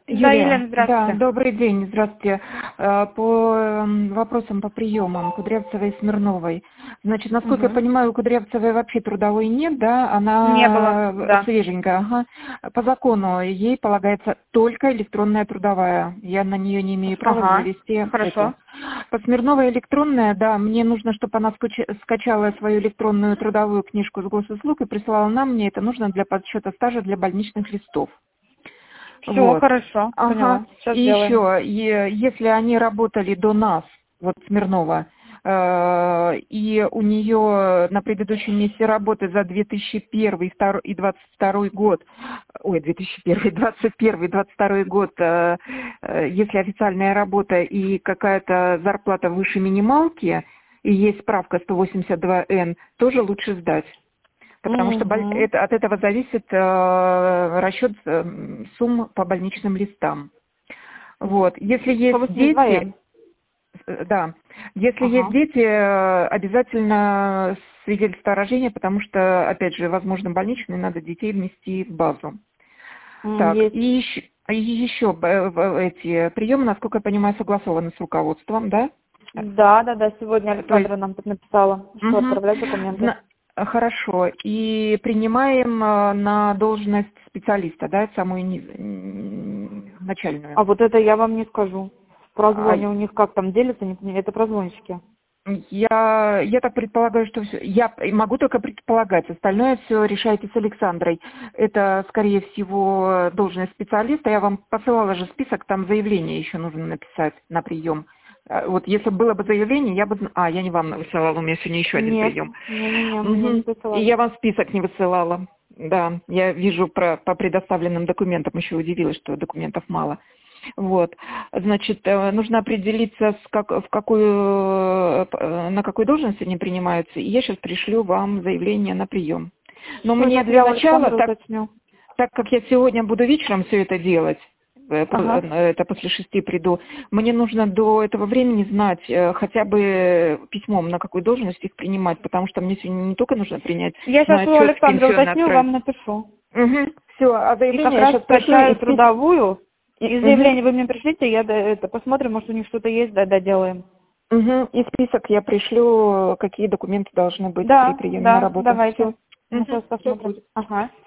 Да, Юлия, Елена, да, здравствуйте. добрый день, здравствуйте. По вопросам по приемам Кудрявцевой и Смирновой. Значит, насколько я Мгм. понимаю, у Кудрявцевой вообще трудовой нет, да? Не было, Она да. свеженькая, ага. По закону ей полагается только электронная трудовая. Я на нее не имею права Ага, завести эту. хорошо. По Смирновой электронная, да, мне нужно, чтобы она скачала свою электронную трудовую книжку с госуслуг и прислала нам. Мне это нужно для подсчета стажа для больничных листов. Все, Вот. хорошо, Ага. поняла. Сейчас И сделаем. еще, если они работали до нас, вот Смирнова, и у нее на предыдущем месте работы за 2001 и 22 год, ой, 2001, 21, 22 год, если официальная работа и какая-то зарплата выше минималки, и есть справка 182Н, тоже лучше сдать. Потому что Угу. от этого зависит расчет сумм по больничным листам. Вот. Если есть дети, 182Н. да, если есть Ага. дети, обязательно свидетельство о рождении, потому что, опять же, возможно, больничные, надо детей внести в базу. Так, Есть. и еще эти приемы, насколько я понимаю, согласованы с руководством, да? Да, сегодня То есть Александра нам тут написала, что Мгм. отправлять документы. Хорошо. И принимаем на должность специалиста, да, самую начальную. А вот это я вам не скажу. В А прозвоне у них как там делится, не понимаю, это прозвончики. я так предполагаю, что все. Я могу только предполагать. Остальное все решайте с Александрой. Это, скорее всего, должность специалиста. Я вам посылала же список, там заявление еще нужно написать на прием. Вот если было бы заявление, я бы... я не вам высылала, у меня сегодня еще один Нет, прием. мне не Мгм. И присылали. я вам список не высылала. Да, я вижу по предоставленным документам, еще удивилась, что документов мало. Вот. Значит, нужно определиться, на какой должности они принимаются, и я сейчас пришлю вам заявление на прием. Но Все, мне сейчас для я у начала, Александра уточню. так как я сегодня буду вечером все это делать, Ага. это после 6 приду, мне нужно до этого времени знать хотя бы письмом, на какую должность их принимать, потому что мне сегодня не только нужно принять, Я но сейчас и у отчет в Александра пенсионный уточню, отправить. вам напишу. Угу. Все, а И как заявление я раз сейчас пришлю, и скачаю список. трудовую. И Мгм. заявление вы мне пришлите, я это посмотрим, может у них что-то есть, да, доделаем. Угу. И список я пришлю, какие документы должны быть при Да, приеме на да, работу. давайте. Все. Мы сейчас Все посмотрим. будет. Ага.